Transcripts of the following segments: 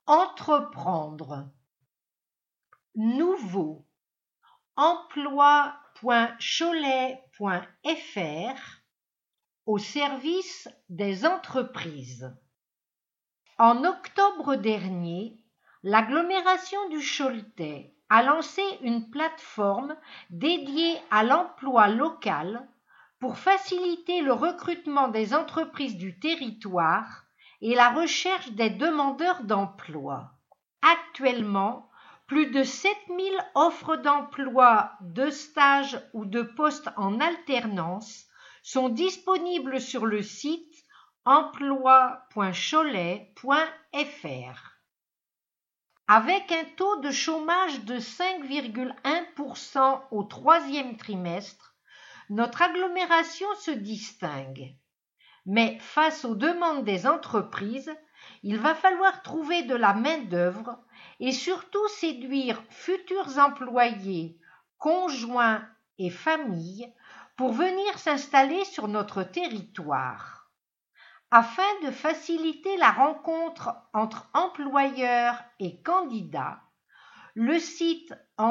Entreprendre. Nouveau. emploi.cholet.fr au service des entreprises. En octobre dernier, l'agglomération du Choletais a lancé une plateforme dédiée à l'emploi local pour faciliter le recrutement des entreprises du territoire et la recherche des demandeurs d'emploi. Actuellement, plus de 7000 offres d'emploi, de stage ou de postes en alternance sont disponibles sur le site emploi.cholet.fr. Avec un taux de chômage de 5,1% au troisième trimestre, notre agglomération se distingue. Mais face aux demandes des entreprises, il va falloir trouver de la main-d'œuvre et surtout séduire futurs employés, conjoints et familles pour venir s'installer sur notre territoire. Afin de faciliter la rencontre entre employeurs et candidats, le site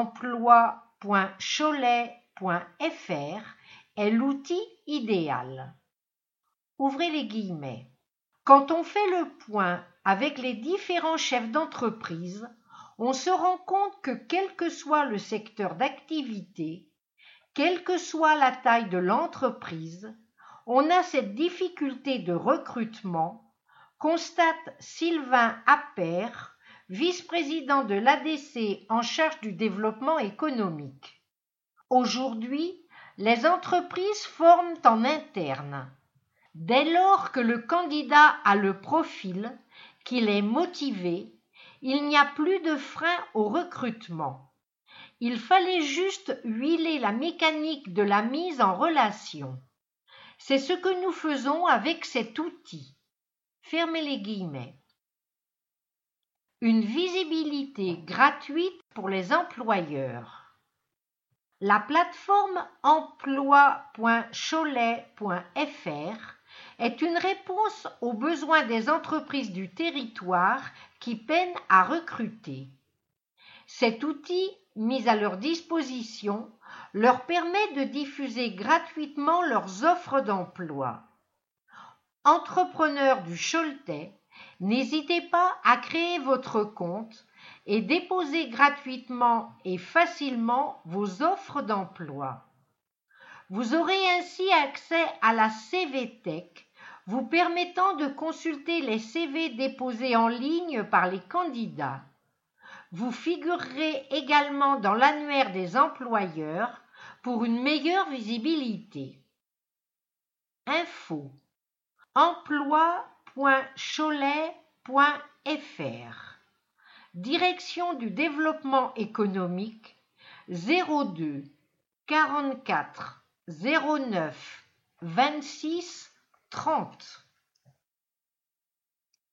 emploi.cholet.fr est l'outil idéal. Ouvrez les guillemets. Quand on fait le point avec les différents chefs d'entreprise, on se rend compte que quel que soit le secteur d'activité, quelle que soit la taille de l'entreprise, on a cette difficulté de recrutement, constate Sylvain Appert, vice-président de l'ADC en charge du développement économique. Aujourd'hui, les entreprises forment en interne. Dès lors que le candidat a le profil, qu'il est motivé, il n'y a plus de frein au recrutement. Il fallait juste huiler la mécanique de la mise en relation. C'est ce que nous faisons avec cet outil. Fermez les guillemets. Une visibilité gratuite pour les employeurs. La plateforme emploi.cholet.fr est une réponse aux besoins des entreprises du territoire qui peinent à recruter. Cet outil, mis à leur disposition, leur permet de diffuser gratuitement leurs offres d'emploi. Entrepreneurs du Choletais, n'hésitez pas à créer votre compte et déposer gratuitement et facilement vos offres d'emploi. Vous aurez ainsi accès à la CVTech, vous permettant de consulter les CV déposés en ligne par les candidats. Vous figurerez également dans l'annuaire des employeurs pour une meilleure visibilité. Info. emploi.cholet.fr. Direction du développement économique 02 44 09 26 30.